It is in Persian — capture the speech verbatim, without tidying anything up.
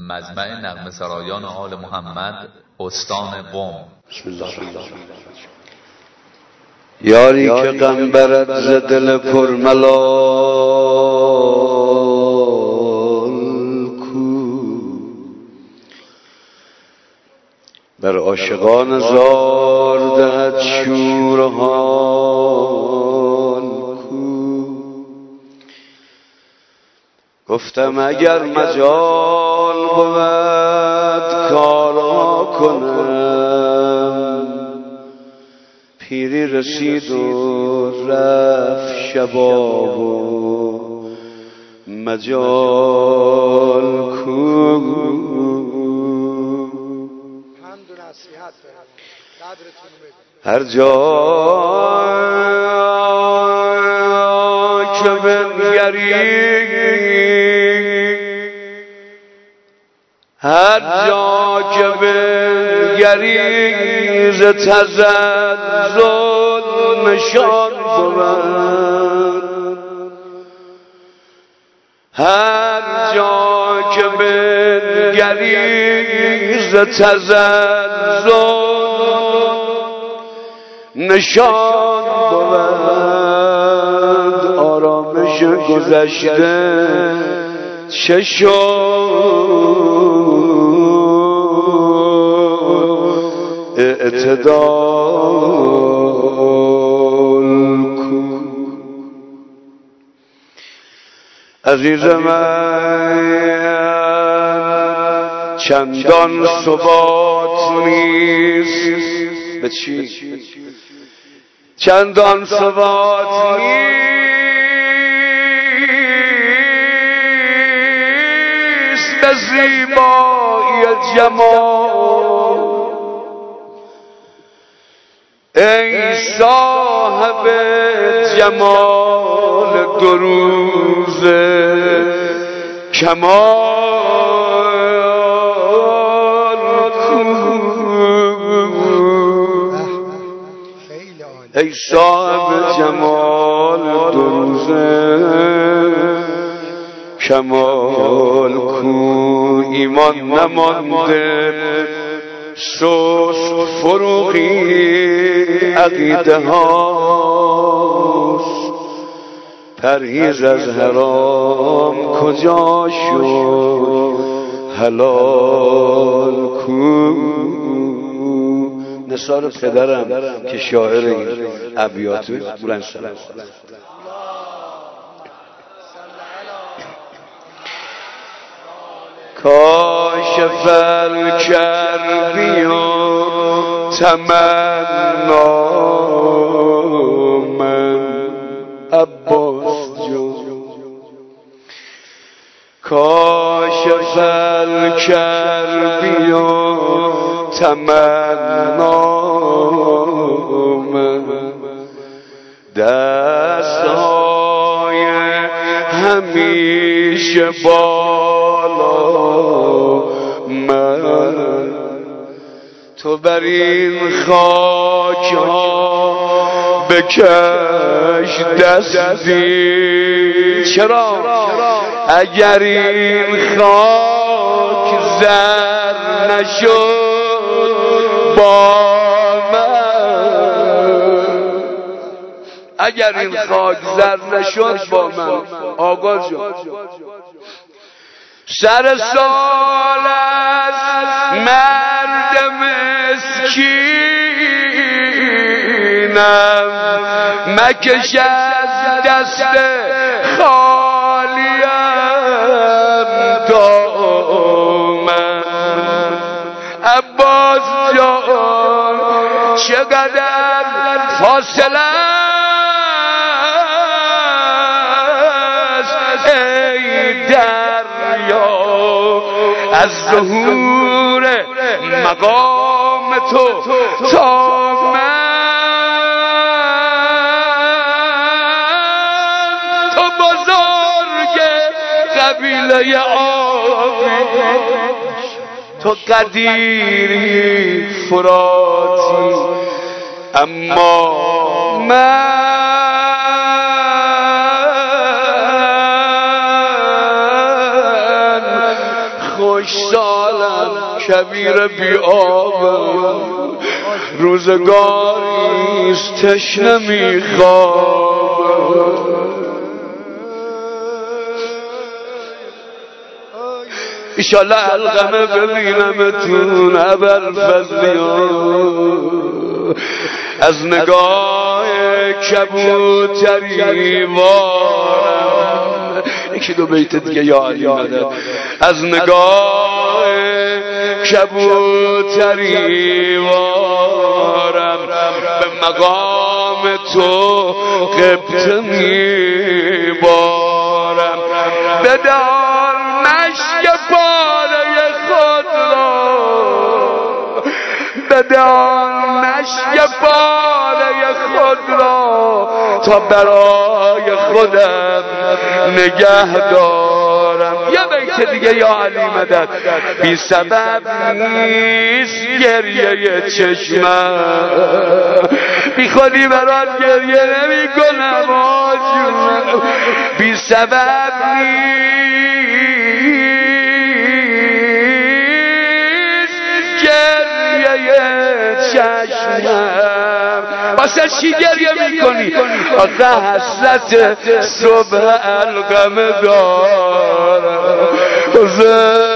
مجمع نغمه سرایان آل محمد استان قم. بسم الله الرحمن الرحیم. یاری که غم برد ز دل پرملال کو، بر عاشقان زار دهد شورهان کو. گفتم اگر مجال بود کارها کنم، پیری رسید و رفت شباب و مجال کو. هر جا که بنگری، هر جا که بنگری ز تزلزل نشان بود. هر جا که بنگری ز تزلزل نشان بود. آرامش گذشته چه شد، اعتدال کو. عزیز من چندان ثبات نیست. به چی؟ چندان ثبات نیست به زیبایی جمال. ای صاحب جمال دو روز کمال کو. ای صاحب جمال دو روز کمال کو. ایمان نمانده سست فروغی عقیده هاست. پرهیز از حرام کجا شد، حلال کو. نثار پدرم که شاعر این ابیات بلند سلام. کاشف الکربی و تمنا من عباس جان. کاشف الکربی و تمنا من دستهای همیشه بالا من. تو بر این خاک ها بکش دستی. چرا؟ اگر این خاک زر نشد با من، اگر این خاک زر نشد با من. آقا جان سر سال از مرد مسکینم مکش از دست خالیم دامن. عباس جان چقدر فاصله است ای دریا از ظهور مقام تو تا من. تو بزرگ قبیله آبی، تو قدیری فراتی، اما من خوش خوش سالم کبیر بی آبم روزگاریست تشنه میخوابم ایشالله حلقمه ببینمتون ابوالفضلیان از نگاه کبوتری وارم یکی دو بیت دیگه یا علی مدد از نگاه کبوتری وارم به مقام تو قبطه میبارم بدار مشک پاره خود را بدار مشک پاره خود را تا برای خودم نگه دارم یه بیت دیگه یا علی مدد بی سبب نیست گریه چشمم بی خودی برات گریه نمی کنم آجونم بی سبب نیست گریه چشمم واسه چی گریه میکنی آخه حسرت صبح القم دارم